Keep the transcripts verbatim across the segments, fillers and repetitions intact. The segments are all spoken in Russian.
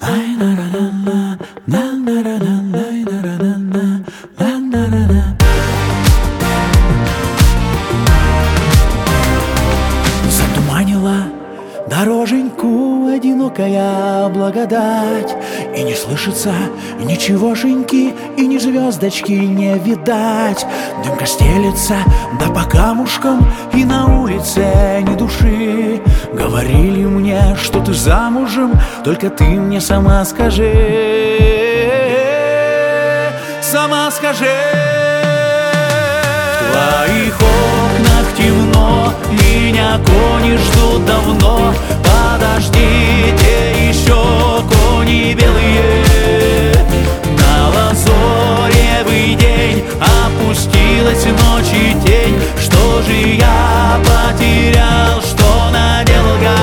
Затуманила дороженьку одинокая благодать, и не слышится ничегошеньки, и ни звездочки не видать. Дымка стелется, да по камушкам, и на улице ни души. Говорили мне, что ты замужем, только ты мне сама скажи, сама скажи. В твоих окнах темно, меня кони ждут давно. Подождите еще, кони белые. На лазоревый день опустилась ночь и тень. Что же я потерял, что наделал я?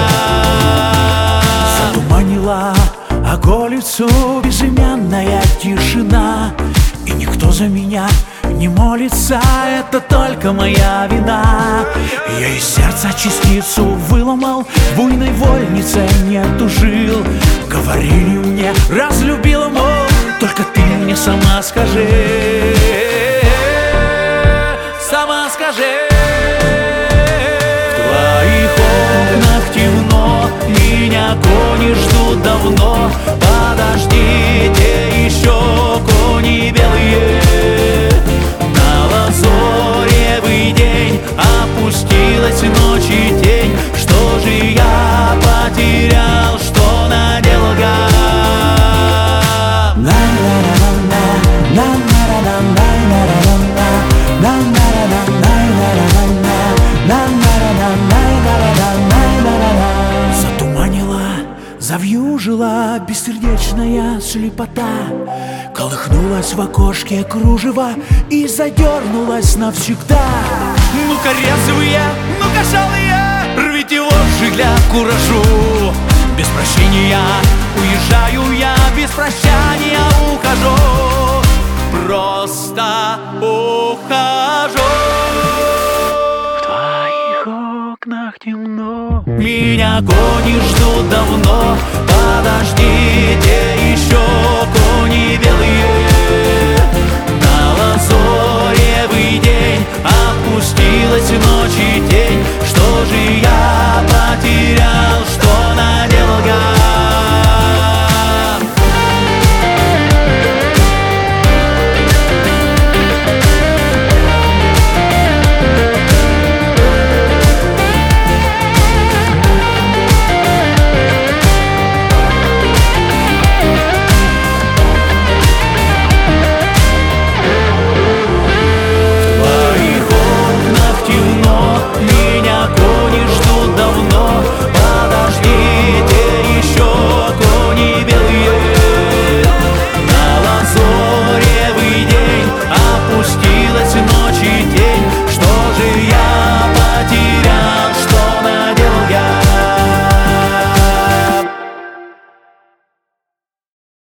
Затуманила околицу безымянная тишина, и никто за меня не молится, это только моя вина. Я из сердца частицу выломал, в буйной вольнице не тужил. Говорили мне, разлюбила, мол, только ты мне сама скажи, сама скажи. В твоих окнах темно, меня кони ждут давно. Подождите еще, кони белые. Зоревый день опустилась ночь и тень. Что же я потерял, что наделал я? Затуманила, завьюжила бессердечная слепота. Колыхнулась в окошке кружево и задернулась навсегда. Ну-ка, резвые, ну-ка, шалые, рвите вожжи для куражу. Без прощения уезжаю я, без прощания ухожу. Просто ухожу. В твоих окнах темно, меня кони ждут давно. Подожди.